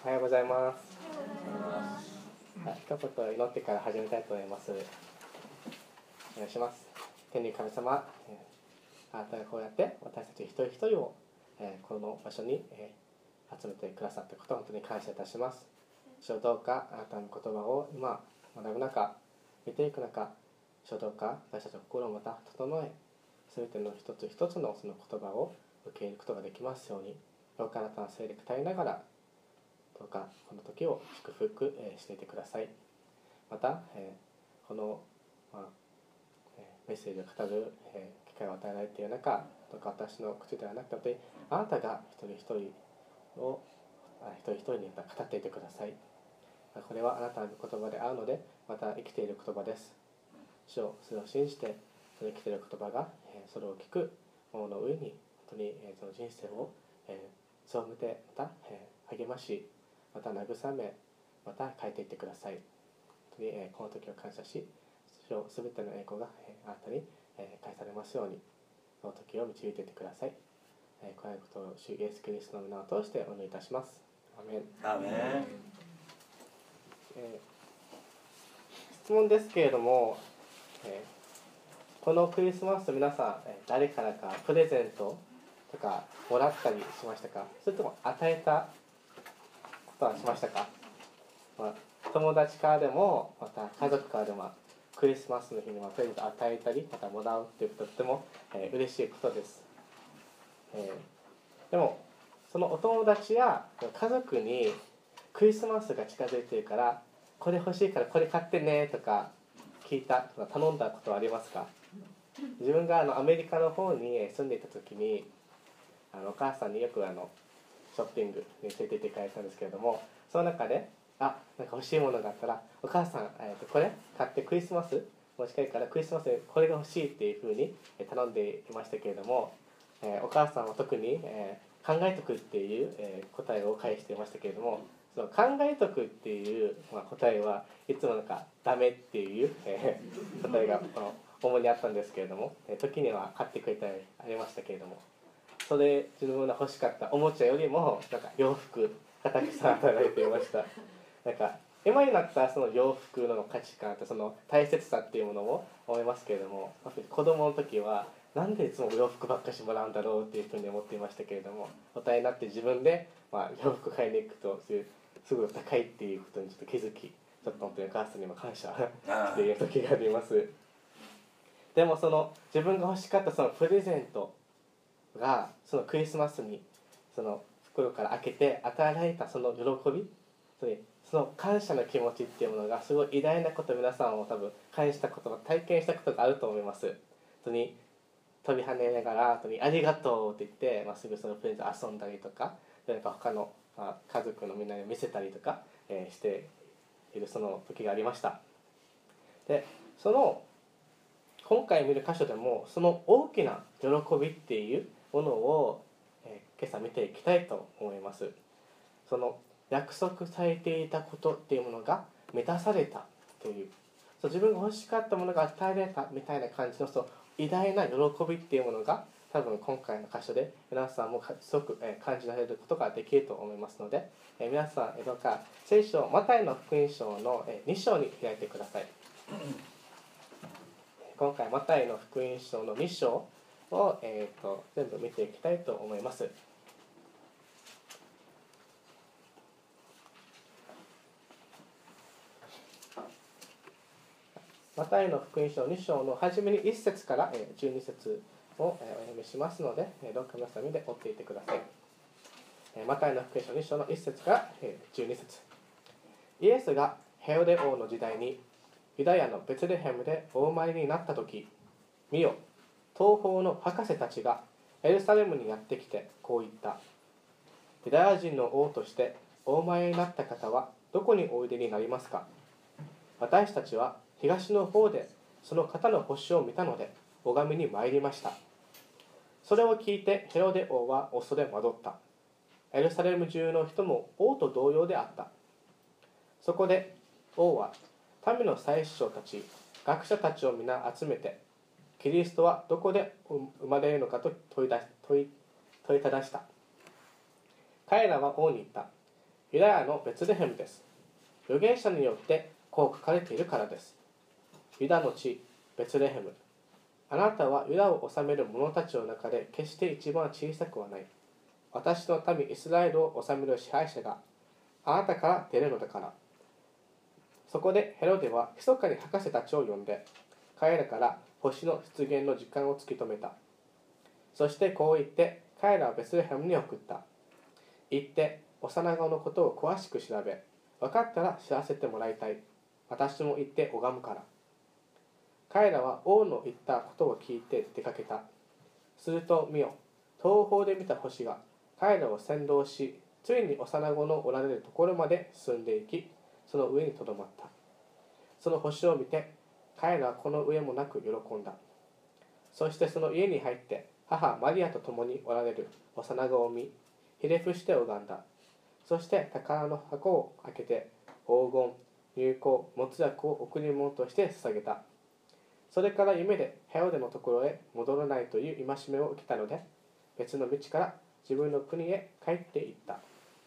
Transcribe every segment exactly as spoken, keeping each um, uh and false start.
おはようございます。一言祈ってから始めたいと思います。お願いします。天に神様、あなたがこうやって私たち一人一人をこの場所に集めてくださったことを本当に感謝いたします。主よ、どうかあなたの言葉を今学ぶ中、見ていく中、主よ、どうか私たちの心をまた整え、すべての一つ一つのその言葉を受け入れることができますように、どうかあなたの聖霊を伝えながら、どうかこの時を祝福していてください。また、この、まあ、メッセージを語る機会を与えられている中、どうか私の口ではなくて、あなたが一人一人を一人一人に語っていてください。これはあなたの言葉であるので、また生きている言葉です。主よ、それを信じて、その生きている言葉がそれを聞く者の上に本当にその人生を強めて、また励まし、また慰め、また変えていってください。本当にこの時を感謝し、すべての栄光があなたに返されますように、この時を導いていってください。このことを主イエス・キリストの皆を通してお願いいたします。アメン。 アメン。 えー、質問ですけれども、えー、このクリスマス皆さん誰からかプレゼントとかもらったりしましたか？それとも与えたことはしましたか？まあ、友達からでもまた家族からでもクリスマスの日にはプレゼントを与えたりまたもらうっていうことはとても、えー、嬉しいことです、えー、でもそのお友達や家族にクリスマスが近づいているからこれ欲しいからこれ買ってねとか聞いたとか頼んだことはありますか？自分があのアメリカの方に住んでいた時にあのお母さんによくあのショッピングに連れて行ってくれたんですけれども、その中であ、なんか欲しいものがあったらお母さん、えー、とこれ買ってクリスマスもしかしたらクリスマスにこれが欲しいっていうふうに頼んでいましたけれども、えー、お母さんは特に、えー、考えとくっていう、えー、答えを返していましたけれども、その考えとくっていう、まあ、答えはいつもなんかダメっていう、えー、答えが、まあ、主にあったんですけれども、えー、時には買ってくれたりありましたけれども、それ自分が欲しかったおもちゃよりもなんか洋服がたくさん与えられていました。なんか今になったらその洋服の価値観とその大切さっていうものを思いますけれども、子供の時はなんでいつも洋服ばっかしもらうんだろうっていうふうに思っていましたけれども、大人になって自分で、まあ、洋服買いに行くとすぐ高いっていうことにちょっと気づき、ちょっと本当にお母さんにも感謝している時があります。でもその自分が欲しかったそのプレゼントがそのクリスマスにその袋から開けて与えられたその喜び、その感謝の気持ちっていうものがすごい偉大なことを皆さんも多分感じたことが体験したことがあると思います。本当に飛び跳ねながら本当にありがとうって言って、まあ、すぐそのプレゼント遊んだりとか、なんか他の、まあ、家族のみんなに見せたりとか、えー、しているその時がありました。でその今回見る箇所でもその大きな喜びっていうものを、えー、今朝見ていきたいと思います。その約束されていたことっていうものが満たされたという、そう自分が欲しかったものが与えられたみたいな感じのそう偉大な喜びっていうものが多分今回の箇所で皆さんもすごく感じられることができると思いますので、えー、皆さんどうか聖書マタイの福音書のに章に開いてください。今回マタイの福音書のに章を、えー、と全部見ていきたいと思います。マタイの福音書に章の初めにいち節からじゅうに節をお読みしますので、どうか皆さんで追っていてください。マタイの福音書に章のいち節からじゅうに節。イエスがヘロデ王の時代にユダヤのベツレヘムでお生まれになった時、見よ、東方の博士たちがエルサレムにやってきてこう言った。ユダヤ人の王としてお生まれになった方はどこにおいでになりますか？私たちは東の方でその方の星を見たので拝みに参りました。それを聞いてヘロデ王は恐れ惑った。エルサレム中の人も王と同様であった。そこで王は民の祭司長たち、学者たちを皆集めて、キリストはどこで生まれるのかと問い出し問い問いただした。彼らは王に言った。 ユダヤのベツレヘムです。預言者によってこう書かれているからです。ユダの地、ベツレヘム。あなたはユダを治める者たちの中で決して一番小さくはない。私の民イスラエルを治める支配者があなたから出るのだから。そこでヘロデは密かに博士たちを呼んで、彼らから星の出現の時間を突き止めた。そしてこう言って彼らをベツレヘムに送った。行って幼子のことを詳しく調べ、分かったら知らせてもらいたい。私も行って拝むから。彼らは王の言ったことを聞いて出かけた。すると見よ、東方で見た星が彼らを先導し、ついに幼子のおられるところまで進んでいき、その上にとどまった。その星を見て、彼らはこの上もなく喜んだ。そしてその家に入って、母マリアと共におられる幼子を見、ひれ伏して拝んだ。そして宝の箱を開けて、黄金、入香、没薬を贈り物として捧げた。それから夢でヘロデのところへ戻らないという戒めを受けたので、別の道から自分の国へ帰っていった。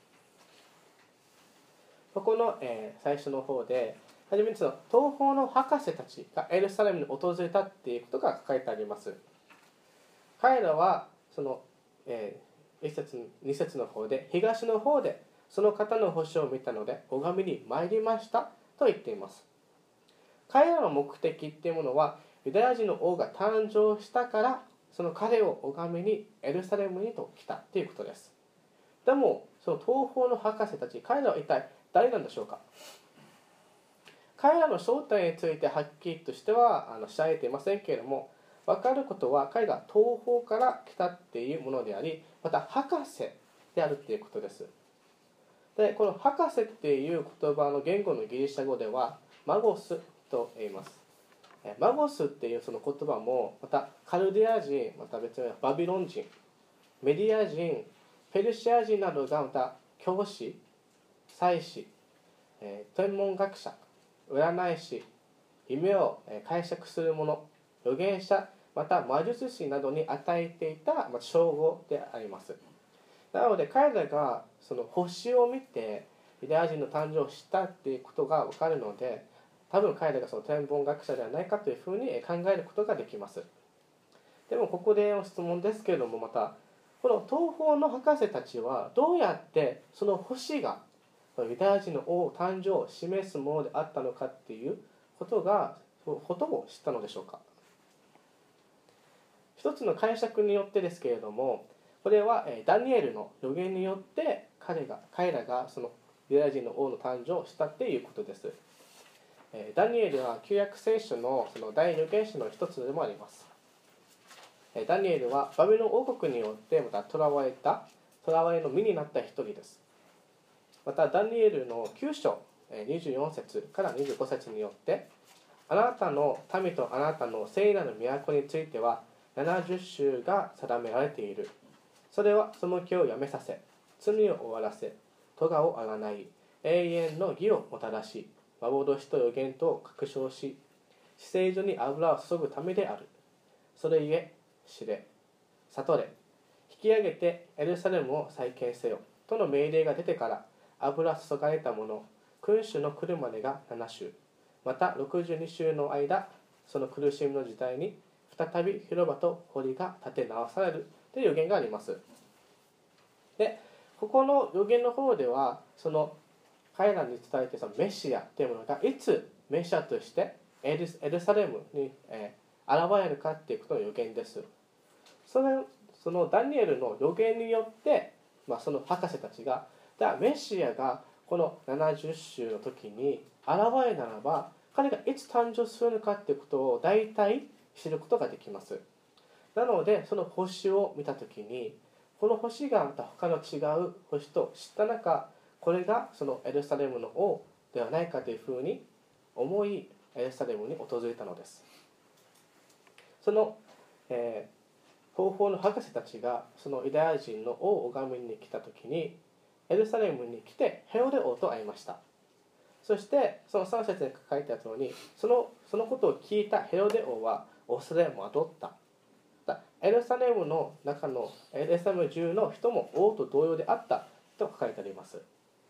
ここの、えー、最初の方で、はじめにその東方の博士たちがエルサレムに訪れたっていうことが書かれてあります。彼らはその、えー、いっ節に節の方で、東の方でその方の星を見たので拝みに参りましたと言っています。彼らの目的っていうものは、ユダヤ人の王が誕生したからその彼を拝みにエルサレムにと来たということです。でもその東方の博士たち、彼らは一体誰なんでしょうか。彼らの正体についてはっきりとしてはあの知られていませんけれども、分かることは彼が東方から来たっていうものであり、また博士であるっていうことです。でこの博士っていう言葉の言語のギリシャ語ではマゴスと言います。マゴスっていうその言葉も、またカルディア人、また別にバビロン人、メディア人、ペルシア人などがまた教師、祭司、えー、天文学者、占い師、夢を解釈する者、預言者、また魔術師などに与えていた称号であります。なので彼らがその星を見てユダヤ人の誕生を知ったっていうことが分かるので、多分彼らがその天文学者ではないかというふうに考えることができます。でもここでの質問ですけれども、またこの東方の博士たちはどうやってその星がユダヤ人の王誕生を示すものであったのかっていうことがことを知ったのでしょうか。一つの解釈によってですけれども、これはダニエルの予言によって彼が彼らがそのユダヤ人の王の誕生をしたっていうことです。ダニエルは旧約聖書のその大預言者の一つでもあります。ダニエルはバビロン王国によってまた囚われた囚われの身になった一人です。またダニエルのきゅう章にじゅうよん節からにじゅうご節によって、あなたの民とあなたの聖なる都についてはななじゅっ州が定められている。それは背きをやめさせ、罪を終わらせ、咎をあがない、永遠の義をもたらし、幻と予言とを確証し、至聖所に油を注ぐためである。それゆえ知れ、悟れ、引き上げてエルサレムを再建せよとの命令が出てから、油注がれたもの、君主の来るまでがなな州、またろくじゅうに州の間、その苦しみの時代に再び広場と堀が建て直されるという予言があります。で、ここの予言の方では、その彼らに伝えてそのメシアというものがいつメシアとしてエル、エルサレムに、えー、現れるかということの予言です。それそのダニエルの予言によって、まあ、その博士たちが、じゃあメシアがこのななじゅっ州の時に現れならば、彼がいつ誕生するのかということを大体知ることができます。なのでその星を見た時に、この星がまた他の違う星と知った中、これがそのエルサレムの王ではないかというふうに思い、エルサレムに訪れたのです。その、えー、東方の博士たちがそのユダヤ人の王を拝みに来た時に、エルサレムに来てヘロデ王と会いました。そしてそのさん節に書いてあったように、そのそのことを聞いたヘロデ王は恐れ惑った。エルサレムの中のエルサレム中の人も王と同様であったと書かれてあります。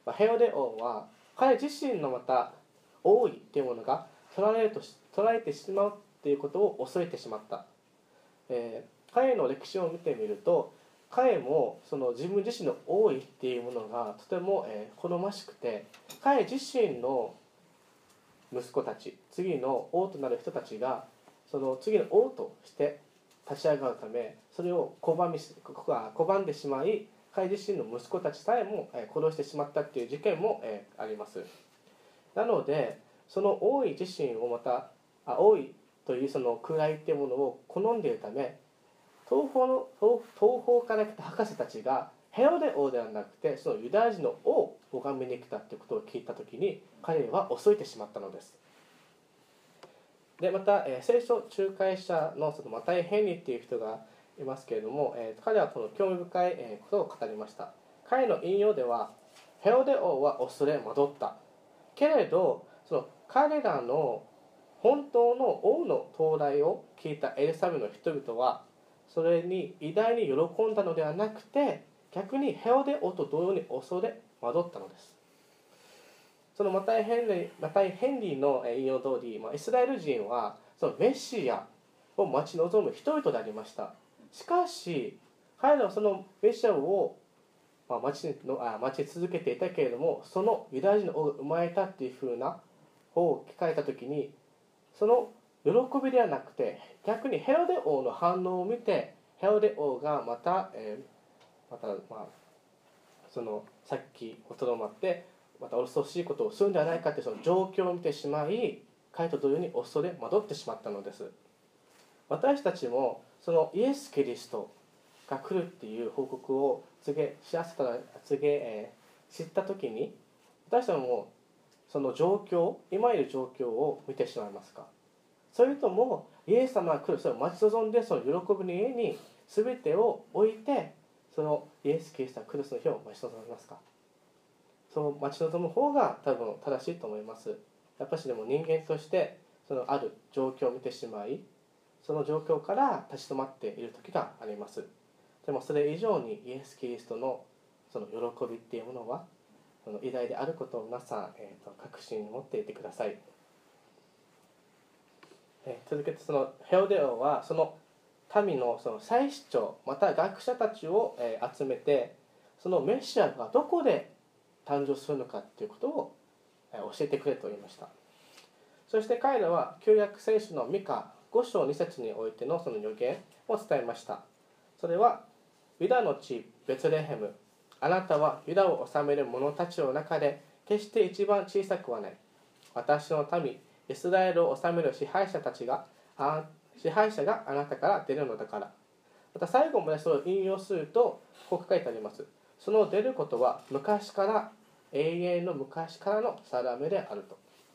まあ、ヘロデ王は彼自身のまた王位というものが取られるとし取られてしまうということを恐れてしまった、えー、彼の歴史を見てみると彼もその自分自身の王位っていうものがとても、えー、好ましくて彼自身の息子たち次の王となる人たちがその次の王として立ち上がるためそれを拒み拒んでしまい彼自身の息子たちさえも殺してしまったという事件もあります。なのでその王位自身をまたあ王位というその位というものを好んでいるため東方の東東方から来た博士たちがヘロデ王ではなくてそのユダヤ人の王を拝みに来たということを聞いたときに彼は恐れてしまったのです。でまた、えー、聖書仲介者のそのマタイ・ヘンリーという人がいますけれども、えー、彼はこの興味深い、えー、ことを語りました。彼の引用ではヘロデ王は恐れ惑ったけれどその彼らの本当の王の到来を聞いたエルサレムの人々はそれに偉大に喜んだのではなくて逆にヘロデ王と同様に恐れ惑ったのです。そのマタイ・ヘンリー、マタイ・ヘンリーの引用通り、まあ、イスラエル人はそのメシアを待ち望む人々でありました。しかし彼らはそのメシアを、まあ、待ちのあ待ち続けていたけれどもそのユダヤ人の王が生まれたっていうふうな方を聞かれた時にその喜びではなくて逆にヘロデ王の反応を見てヘロデ王がまた、えー、また、まあ、そのさっきとどまってまた恐ろしいことをするんではないかというその状況を見てしまい彼と同様に恐れ惑ってしまったのです。私たちもそのイエス・キリストが来るっていう報告を告げ知らせたら告げ、えー、知った時に私たちもその状況今いる状況を見てしまいますか。それともイエス様が来るそれを待ち望んでその喜びの家に全てを置いてそのイエス・キリストが来るその日を待ち望みますか。その待ち望む方が多分正しいと思います。やっぱしでも人間としてそのある状況を見てしまいその状況から立ち止まっている時があります。でもそれ以上にイエス・キリストのその喜びっていうものはその偉大であることを皆さん、えー、と確信に持っていてください。えー、続けてそのヘロデ王はその民のその祭司長また学者たちを、えー、集めてそのメシアがどこで誕生するのかということを教えてくれと言いました。そして彼らは旧約聖書のミカご章に節においてのその予言を伝えました。それはユダの地ベツレヘムあなたはユダを治める者たちの中で決して一番小さくはない。私の民イスラエルを治める支配者たちがあ支配者があなたから出るのだから。また最後までそれを引用するとこう書いてあります。その出ることは昔から永遠の昔からの定めであると。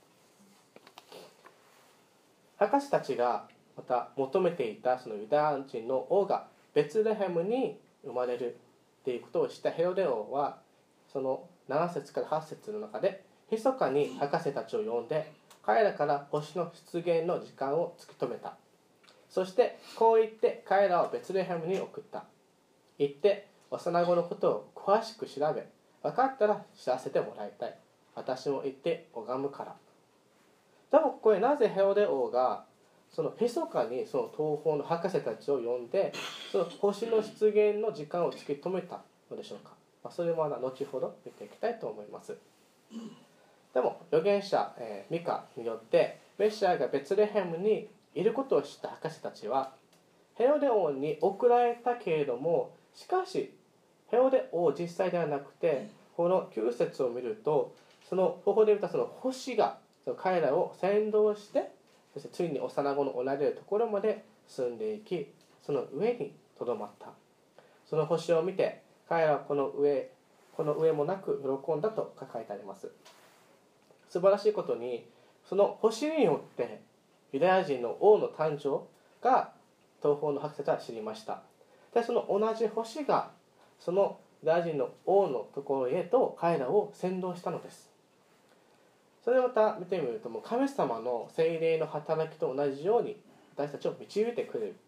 博士たちがまた求めていたそのユダヤ人の王がベツレヘムに生まれるということを知ったヘロデ王はそのなな節からはち節の中で密かに博士たちを呼んで彼らから星の出現の時間を突き止めた。そしてこう言って彼らをベツレヘムに送った。言って幼子のことを詳しく調べ分かったら知らせてもらいたい。私も行って拝むから。でもこれなぜヘロデ王がその密かにその東方の博士たちを呼んでその星の出現の時間を突き止めたのでしょうか。まあ、それは後ほど見ていきたいと思います。でも預言者、えー、ミカによってメシアがベツレヘムにいることを知った博士たちはヘロデ王に送られたけれどもしかしヘロデ王実際ではなくてこのきゅう節を見るとその方法で見たその星がその彼らを先導してそしてついに幼子のおられるところまで進んでいきその上にとどまった。その星を見て彼らはこの上この上もなく喜んだと書いてあります。素晴らしいことにその星によってユダヤ人の王の誕生が東方の博士たちは知りました。でその同じ星がそのユダヤ人の王のところへと彼らを先導したのです。それをまた見てみるともう神様の聖霊の働きと同じように私たちを導いてくれる。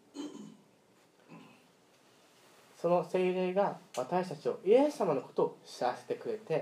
その聖霊が私たちをイエス様のことを知らせてくれて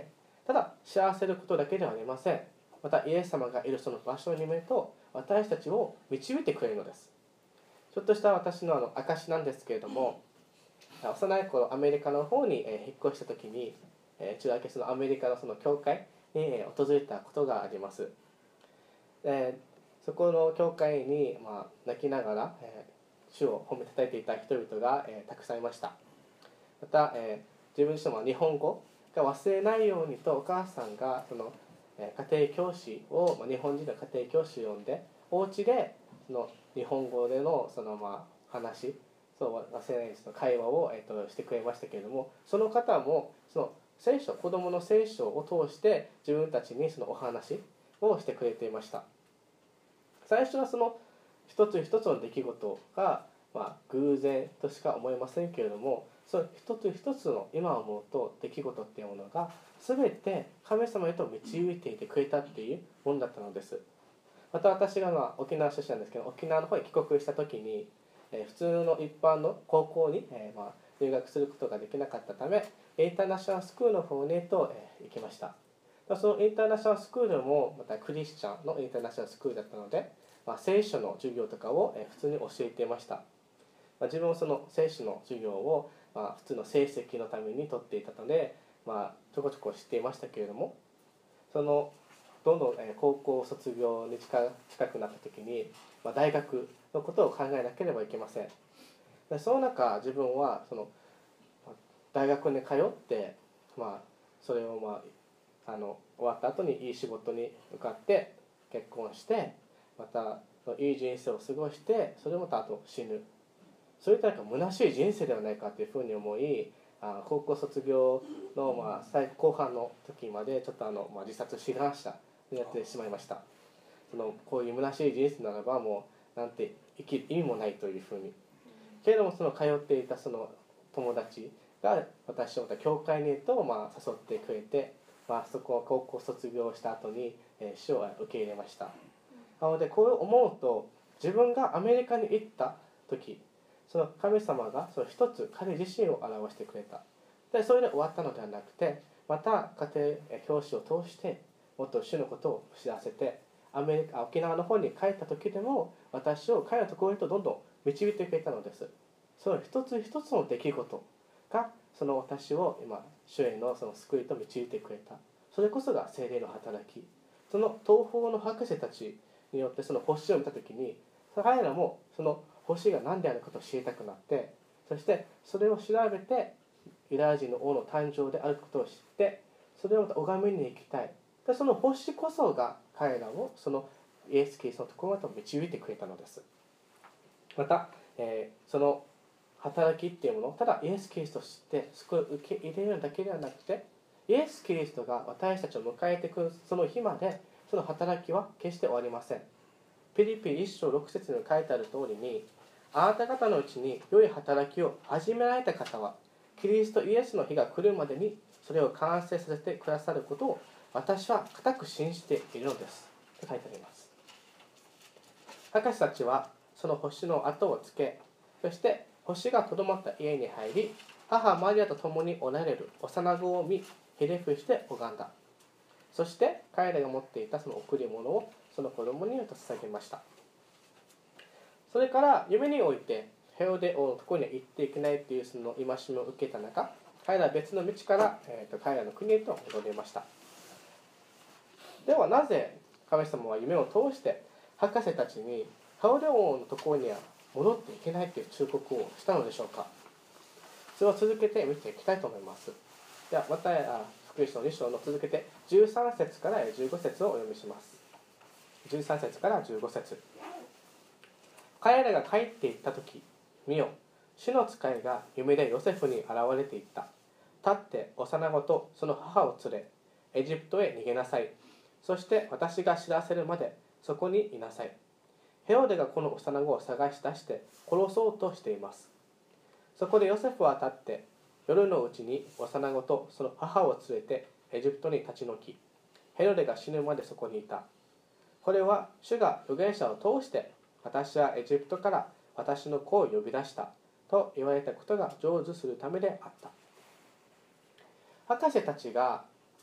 ただ幸せることだけではありません。またイエス様がいるその場所にいると私たちを導いてくれるのです。ちょっとした私のあの証なんですけれども、幼い頃アメリカの方に引っ越した時に、中学そのアメリカのその教会に訪れたことがあります。でそこの教会に、まあ、泣きながら、えー、主を褒めたたえていた人々が、えー、たくさんいました。また、えー、自分自身も日本語が忘れないようにとお母さんがその、えー、家庭教師を、まあ、日本人の家庭教師を呼んでお家でその日本語でのその、まあ、話そう忘れないその会話を、えー、としてくれましたけれども、その方もその聖書子どもの聖書を通して自分たちにそのお話をしてくれていました。最初はその一つ一つの出来事が、まあ、偶然としか思えませんけれども、その一つ一つの今思うと出来事っていうものが全て神様へと導いていてくれたっていうものだったのです。また私が、まあ、沖縄出身なんですけど、沖縄の方に帰国した時に、えー、普通の一般の高校に、えーまあ、留学することができなかったためインターナショナルスクールの方にと、えー、行きました。そのインターナショナルスクールもまたクリスチャンのインターナショナルスクールだったので、まあ、聖書の授業とかを普通に教えていました。まあ、自分もその聖書の授業をまあ普通の成績のために取っていたので、まあ、ちょこちょこ知っていましたけれども、そのどんどん高校卒業に近くなった時に、まあ、大学のことを考えなければいけません。でその中自分はその大学に通って、まあ、それをまああの終わった後にいい仕事に受かって結婚してまたいい人生を過ごしてそれまたあと死ぬ、そういったなんか虚しい人生ではないかというふうに思い、あ高校卒業のまあ最後半の時までちょっとあの、まあ、自殺志願者になってしまいました。そのこういう虚しい人生ならばもうなんて生きる意味もないというふうに。けれどもその通っていたその友達が私をまた教会にとまあ誘ってくれて、まあ、そこを高校卒業した後に主を受け入れました。なのでこう思うと自分がアメリカに行った時その神様がその一つ彼自身を表してくれた。でそれで終わったのではなくてまた家庭教師を通してもっと主のことを知らせてアメリカ沖縄の方に帰った時でも私を彼のところへとどんどん導いてくれたのです。その一つ一つの出来事がその私を今主へのその救いと導いてくれた。それこそが聖霊の働き。その東方の博士たちによってその星を見た時に彼らもその星が何であることを知りたくなって、そしてそれを調べてユダヤ人の王の誕生であることを知ってそれをまた拝みに行きたい。でその星こそが彼らをそのイエス・キリストのところまで導いてくれたのです。また、えー、その働きっていうものをただイエス・キリストを知って救いを受け入れるだけではなくて、イエス・キリストが私たちを迎えてくるその日までその働きは決して終わりません。ピリピいち章ろく節に書いてある通りに、あなた方のうちに良い働きを始められた方はキリストイエスの日が来るまでにそれを完成させてくださることを私は固く信じているのですと書いてあります。博士たちはその星の後をつけ、そして星がとどまった家に入り、母マリアと共におられる幼子を見、ひれ伏して拝んだ。そして彼らが持っていたその贈り物をその子供に捧げました。それから夢においてヘロデ王のところには行っていけないというその戒めを受けた中、彼らは別の道から、えー、と彼らの国へと戻りました。ではなぜ神様は夢を通して博士たちにヘロデ王のところには戻っていけないという忠告をしたのでしょうか。それを続けて見ていきたいと思います。ではまた福音書のに章の続けてじゅうさん節からじゅうご節をお読みします。じゅうさん節からじゅうご節。彼らが帰っていった時、見よ、主の使いが夢でヨセフに現れていった。立って幼子とその母を連れエジプトへ逃げなさい。そして私が知らせるまでそこにいなさい。ヘロデがこの幼子を探し出して殺そうとしています。そこでヨセフは立って夜のうちに幼子とその母を連れてエジプトに立ち退き、ヘロデが死ぬまでそこにいた。これは主が預言者を通して私はエジプトから私の子を呼び出したと言われたことが成就するためであった。博士たちが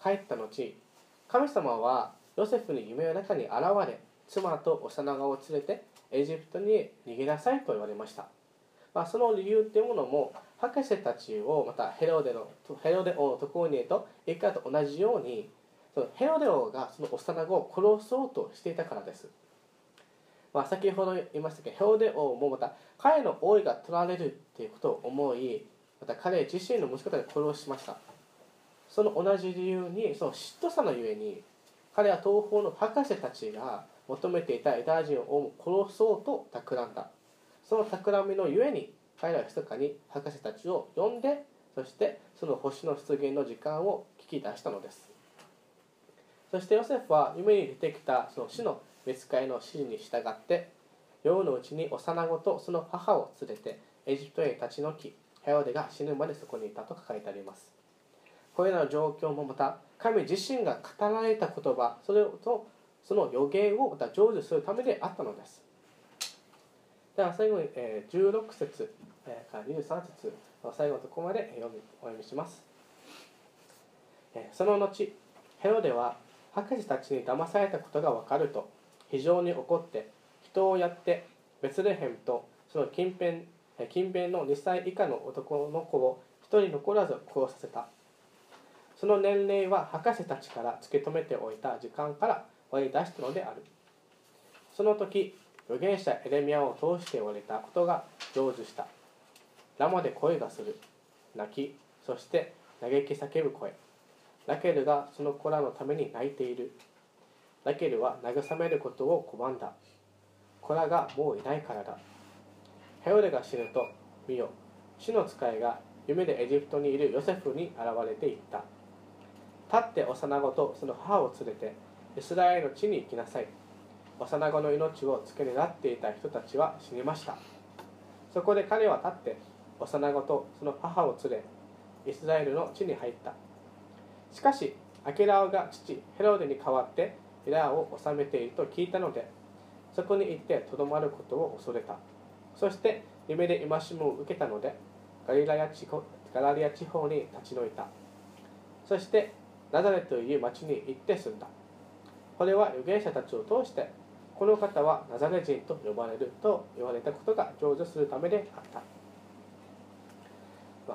帰った後、神様はヨセフに夢の中に現れ、妻と幼子を連れてエジプトに逃げなさいと言われました。まあ、その理由っていうものも、博士たちをまたヘロデのヘロデ王のところにと行ったと同じように、そのヘロデ王がその幼子を殺そうとしていたからです。まあ、先ほど言いましたけど、ヘロデ王もまた彼の王位が取られるということを思い、また彼自身の息子たちを殺しました。その同じ理由に、その嫉妬さのゆえに、彼は東方の博士たちが求めていたユダヤ人を殺そうと企んだ。その企みのゆえに、彼らは密かに博士たちを呼んで、そしてその星の出現の時間を聞き出したのです。そしてヨセフは夢に出てきたその死の召使いの指示に従って、夜のうちに幼子とその母を連れてエジプトへ立ち退き、ヘロデが死ぬまでそこにいたと書かれてあります。これらの状況もまた神自身が語られた言葉、それとその予言をまた成就するためであったのです。では最後にじゅうろく節からにじゅうさん節の最後のところまで読みお読みします。その後、ヘロデは博士たちに騙されたことが分かると非常に怒って、人をやってベツレヘムとその近辺近辺のにさい以下の男の子を一人残らず殺させた。その年齢は博士たちから突き止めておいた時間から割り出したのである。その時、預言者エレミヤを通して言われたことが成就した。ラマで声がする、泣き、そして嘆き叫ぶ声。ラケルがその子らのために泣いている。ラケルは慰めることを拒んだ。子らがもういないからだ。ヘロデが死ぬと、見よ、主の使いが夢でエジプトにいるヨセフに現れていった。立って幼子とその母を連れてイスラエルの地に行きなさい。幼子の命を付け狙っていた人たちは死にました。そこで彼は立って幼子とその母を連れイスラエルの地に入った。しかしアケラオが父ヘロデに代わってユダヤを治めていると聞いたので、そこに行ってとどまることを恐れた。そして夢で戒めを受けたのでガリラヤ地方ガラリア地方に立ち退いた。そしてナザレという町に行って住んだ。これは預言者たちを通して、この方はナザレ人と呼ばれると言われたことが成就するためであった。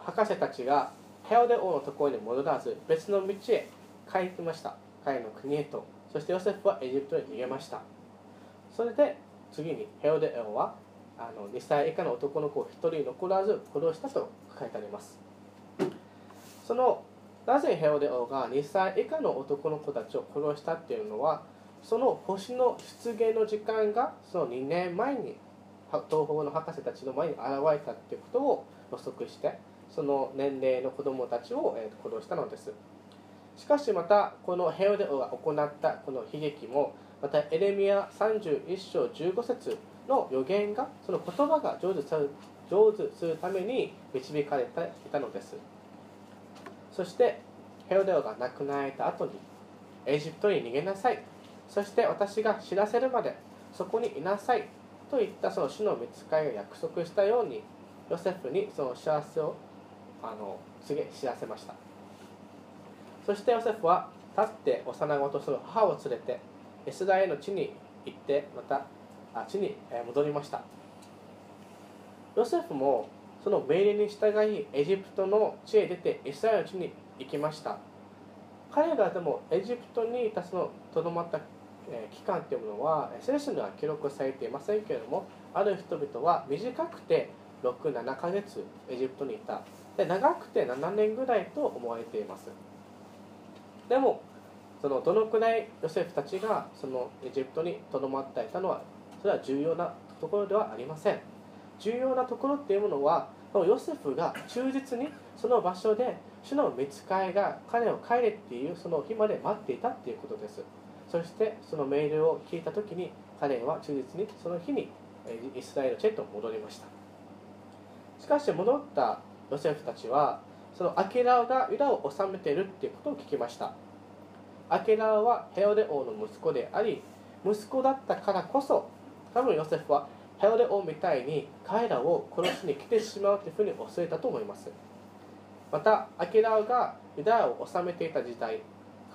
博士たちがヘロデ王のところに戻らず別の道へ帰ってました。彼の国へと。そしてヨセフはエジプトに逃げました。それで次にヘロデ王はあのにさい以下の男の子を一人残らず殺したと書いてあります。そのなぜヘロデ王がにさい以下の男の子たちを殺したっていうのは、その星の出現の時間がそのにねんまえに東方の博士たちの前に現れたっていうことを予測して、その年齢の子供たちを殺したのです。しかしまたこのヘロデ王が行ったこの悲劇も、またエレミヤさんじゅういっ章じゅうご節の予言が、その言葉が成就する成就するために導かれていたのです。そしてヘロデ王が亡くなられた後にエジプトに逃げなさい、そして私が知らせるまでそこにいなさいといったその主の御使いが約束したように、ヨセフにその幸せをあの告げ知らせました。そしてヨセフは立って幼子とその母を連れてイスラエルの地に行って、またあ地に戻りました。ヨセフもその命令に従いエジプトの地へ出てイスラエルの地に行きました。彼がでもエジプトにいたそのとどまった期間というものは聖書には記録されていませんけれども、ある人々は短くてろく、ななかげつエジプトにいた。で長くてななねんぐらいと思われています。でもそのどのくらいヨセフたちがそのエジプトにとどまっていたのは、それは重要なところではありません。重要なところっていうものは、ヨセフが忠実にその場所で主の御使いが彼を帰れっていうその日まで待っていたっていうことです。そしてそのメールを聞いた時に彼は忠実にその日にイスラエル地へと戻りました。しかし戻ったヨセフたちはそのアケラオがユダを治めているっていうことを聞きました。アケラオはヘロデ王の息子であり、息子だったからこそ多分ヨセフはヘロデ王みたいに彼らを殺しに来てしまうというふうに恐れたと思います。またアケラオがユダヤを治めていた時代、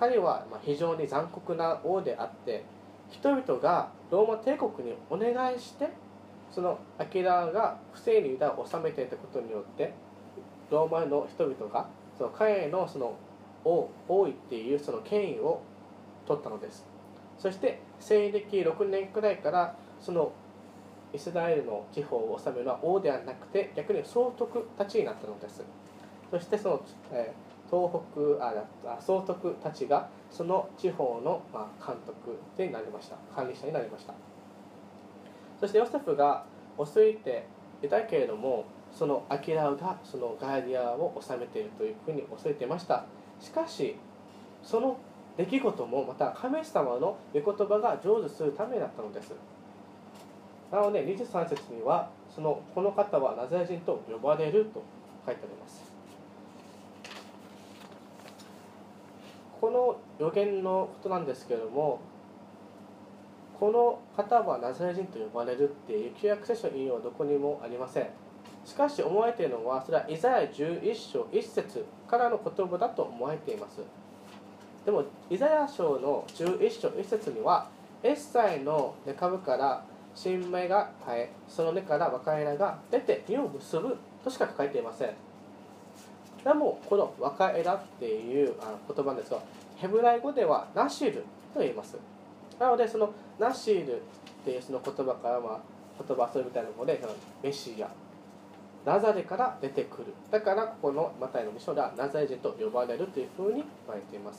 彼はまあ非常に残酷な王であって、人々がローマ帝国にお願いしてそのアキラが不正にユダを治めていたことによって、ローマの人々がその彼のその王王位っていうその権威を取ったのです。そして西暦ろくねんくらいからそのイスラエルの地方を治めるのは王ではなくて、逆に総督たちになったのです。そしてその、えー、東北あ総督たちがその地方の、まあ、監督になりました。管理者になりました。そしてヨセフが恐れていたけれども、そのアキラがそのガリアを治めているというふうに恐れていました。しかしその出来事もまた神様の御言葉が成就するためだったのです。なのでにじゅうさん節にはそのこの方はナザレ人と呼ばれると書いてあります。この予言のことなんですけれども、この方はナザレ人と呼ばれるっていう旧約聖書の引用はどこにもありません。しかし思われているのは、それはイザヤじゅういっ章いち節からの言葉だと思われています。でもイザヤ書のじゅういっ章いち節には、エッサイの根株から新芽が生え、その根から若枝が出て実を結ぶとしか書かれていません。でもこの若枝っていう言葉ですが、ヘブライ語ではナシルと言います。なのでそのナシルっていうその言葉から、まあ、言葉遊びみたいなのでメシア、ナザレから出てくる。だからここのマタイのに章ではナザレ人と呼ばれるというふうに言われています。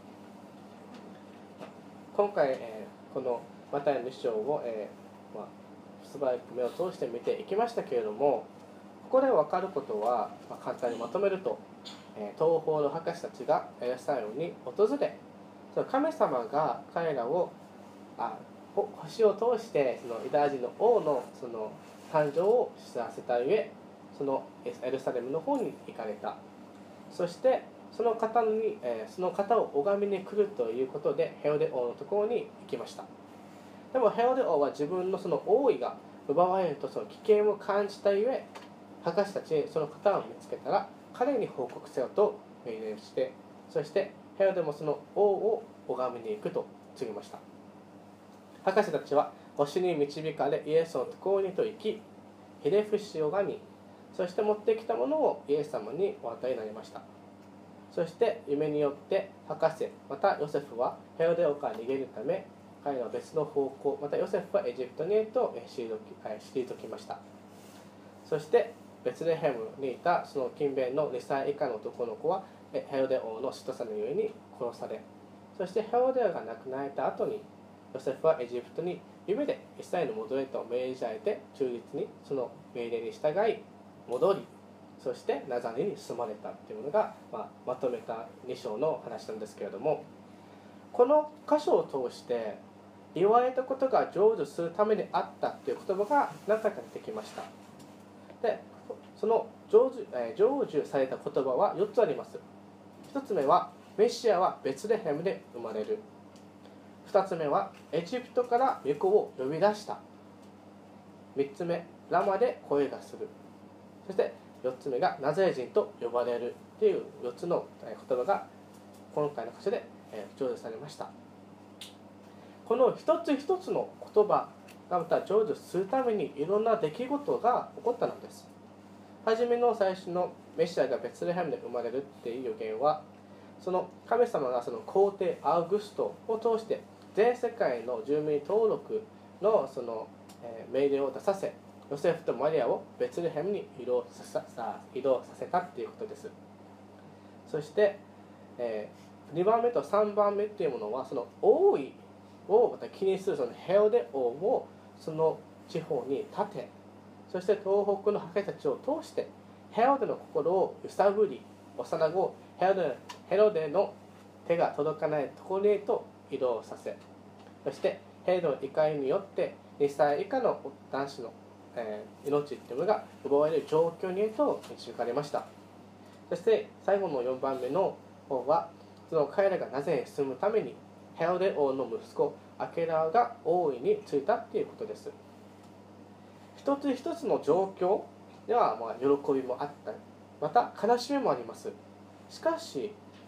今回、えー、このマタイのに章を、えーまあ、素早く目を通して見ていきましたけれども、ここで分かることは、まあ、簡単にまとめると、えー、東方の博士たちがエルサレムに訪れ、その神様が彼らをあ星を通してそのユダヤ人の王のその誕生を知らせた上、そのエルサレムの方に行かれた。そしてその方に、えー、その方を拝みに来るということでヘロデ王のところに行きました。でもヘロデ王は自分のその王位が奪われるとその危険を感じた上、博士たちにその方を見つけたら彼に報告せよと命令して、そしてヘロデもその王を拝みに行くと告げました。博士たちは星に導かれイエスのところにと行き、ひれ伏しを拝み、そして持ってきたものをイエス様にお与えになりました。そして夢によって博士またヨセフはヘロデ王から逃げるため、彼らは別の方向、またヨセフはエジプトにへと退きました。そしてベツレヘムにいたその勤勉のにさい以下の男の子はヘロデ王の嫉妬さのゆえに殺され、そしてヘロデ王が亡くなられた後にヨセフはエジプトに夢でイスラエルに戻れと命じられて、忠実にその命令に従い戻り、そしてナザレに住まれたというものが、まあ、まとめたに章の話なんですけれども、この箇所を通して言われたことが成就するためにあったという言葉が何回か出てきました。でその成就、えー、成就された言葉はよっつあります。ひとつめはメシアはベツレヘムで生まれる。ふたつめはエジプトから御子を呼び出した。みっつめラマで声がする。そしてよっつめがナザレ人と呼ばれるというよっつの言葉が今回の箇所で成就されました。この一つ一つの言葉がまた成就するためにいろんな出来事が起こったのです。はじめの最初のメシアがベツレヘムで生まれるっていう予言は、その神様がその皇帝アウグストを通して全世界の住民登録のその命令を出させ、ヨセフとマリアをベツレヘムに移動させた、移動させたっていうことです。そして、えー、にばんめとさんばんめっていうものはその王位をまた気にするそのヘロデ王をその地方に立て、そして東北の博士たちを通してヘロデの心を揺さぶり、幼子ヘロデ、ヘロデの手が届かないところへと移動させ、そしてヘロデの怒りによってにさい以下の男子の、えー、命っていうものが奪われる状況にへと導かれました。そして最後のよんばんめの方は、その彼らがナザレに住むためにヘロデ王の息子アケラが王位に就いたということです。一つ一つの状況ではまあ喜びもあったり、また悲しみもあります。しかし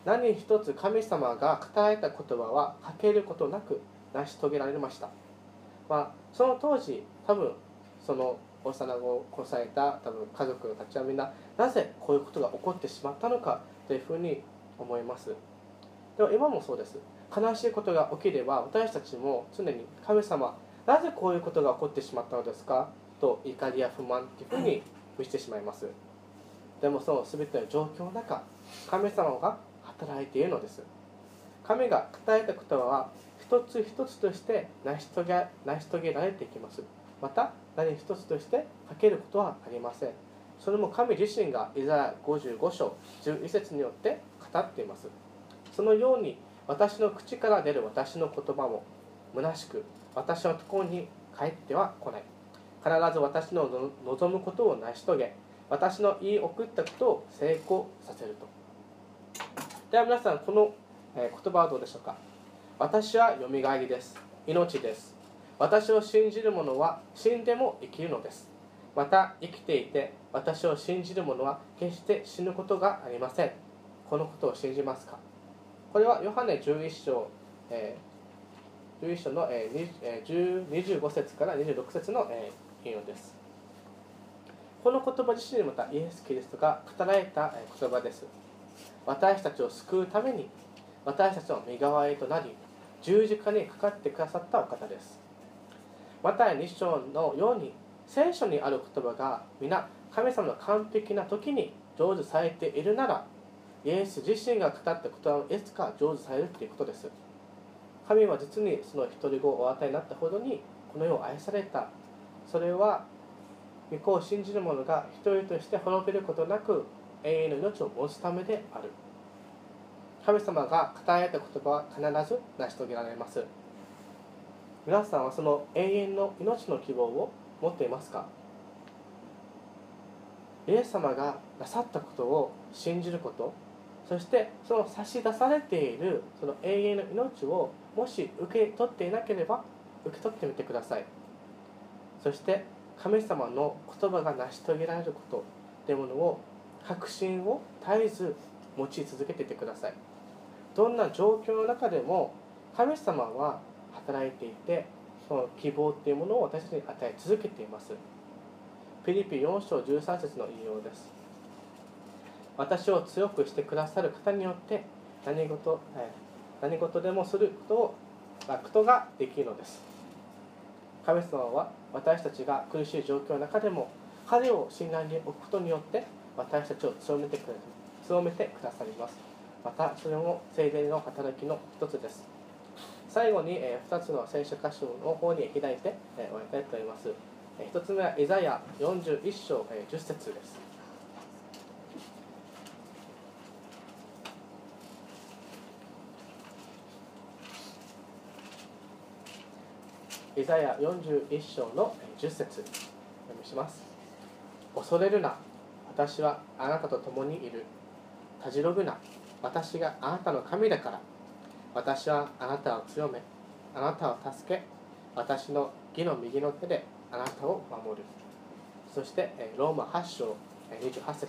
何一つ神様が語えた言葉は欠けることなく成し遂げられました。まあ、その当時多分その幼子を殺された多分家族たちはみんななぜこういうことが起こってしまったのかというふうに思います。では今もそうです。悲しいことが起きれば私たちも常に神様なぜこういうことが起こってしまったのですかと怒りや不満というふうに見してしまいます。でもその全ての状況の中、神様が働いているのです。神が語えた言葉は一つ一つとして成し遂げ、成し遂げられていきます。また何一つとして欠けることはありません。それも神自身がイザヤごじゅうご章じゅういち節によって語っています。そのように私の口から出る私の言葉も虚しく私のところに帰っては来ない。必ず私の望むことを成し遂げ、私の言い送ったことを成功させると。では皆さん、この言葉はどうでしょうか。私はよみがえりです。命です。私を信じる者は死んでも生きるのです。また生きていて私を信じる者は決して死ぬことがありません。このことを信じますか。これはヨハネじゅういち章、えー、じゅういち章の、えー、にじゅうご節からにじゅうろく節の、えー、引用です。この言葉自身またイエス・キリストが語られた言葉です。私たちを救うために私たちの身代わりとなり十字架にかかってくださったお方です。マタイに章のように聖書にある言葉が皆神様の完璧な時に成就されているなら、イエス自身が語った言葉をいつか成就されるということです。神は実にその一人子をお与えになったほどにこの世を愛された。それは御子を信じる者が一人として滅びることなく永遠の命を持つためである。神様が語られた言葉は必ず成し遂げられます。皆さんはその永遠の命の希望を持っていますか。イエス様がなさったことを信じること、そしてその差し出されているその永遠の命をもし受け取っていなければ受け取ってみてください。そして神様の言葉が成し遂げられることというものを確信を絶えず持ち続けていてください。どんな状況の中でも神様は働いていて、その希望というものを私たちに与え続けています。フィリピよん章じゅうさん節の引用です。私を強くしてくださる方によって何事、何事でもすることをことができるのです。神様は私たちが苦しい状況の中でも彼を信頼に置くことによって私たちを強めてください、強めてくださります。またそれも聖霊の働きの一つです。最後に、えー、ふたつの聖書箇所の方に開いて、えー、終わりたいと思います。えー、ひとつめはイザヤよんじゅういち章、えー、じゅっ節です。イザヤよんじゅういち章のじゅっ節読みします。恐れるな、私はあなたと共にいる。たじろぐな、私があなたの神だから。私はあなたを強め、あなたを助け、私の義の右の手であなたを守る。そしてローマはち章にじゅうはち節。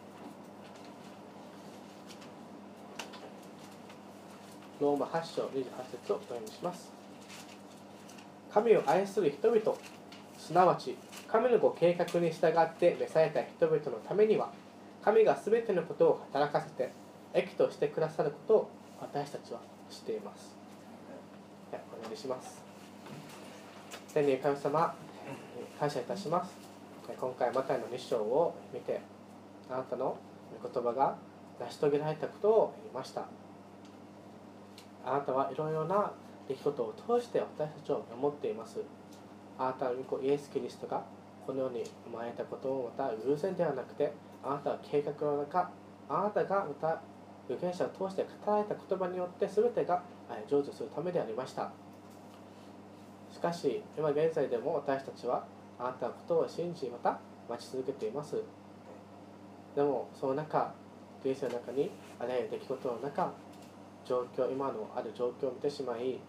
ローマはち章にじゅうはち節をお読みします。神を愛する人々、すなわち神のご計画に従って召された人々のためには、神がすべてのことを働かせて益としてくださることを私たちは知っています。ではお願いします。天に神様、感謝いたします。今回マタイのに章を見て、あなたの御言葉が成し遂げられたことを言いました。あなたはいろいろな出来事を通して私たちを守っています。あなたの御子イエス・キリストがこの世に生まれたこともまた偶然ではなくて、あなたは計画の中、あなたがまた預言者を通して語られた言葉によって全てが成就するためでありました。しかし今現在でも私たちはあなたのことを信じ、また待ち続けています。でもその中、人生の中にあらゆる出来事の中、状況、今のある状況を見てしまい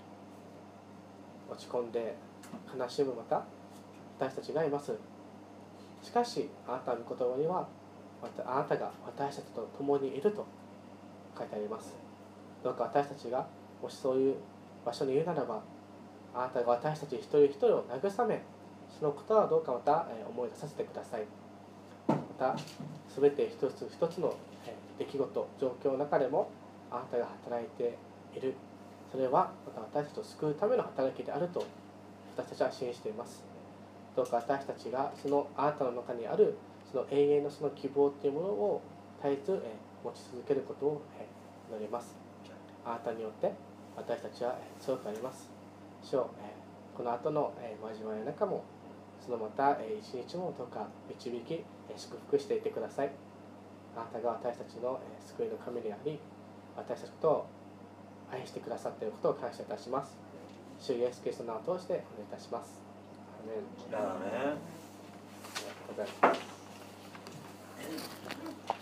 落ち込んで悲しむまた私たちがいます。しかしあなたの御言葉には、またあなたが私たちと共にいると書いてあります。どうか私たちがもしそういう場所にいるならば、あなたが私たち一人一人を慰め、そのことはどうかまた思い出させてください。また全て一つ一つの出来事、状況の中でもあなたが働いている。それはまた私たちを救うための働きであると私たちは信じています。どうか私たちがそのあなたの中にあるその永遠のその希望というものを絶えず持ち続けることを祈ります。あなたによって私たちは強くあります。主よ、この後の交わりの中もそのまた一日もどうか導き祝福していてください。あなたが私たちの救いの神であり、私たちと愛してくださっていることを感謝いたします。主イエスキリストの名を通してお願いいたします。アーメン。ありがとうございます。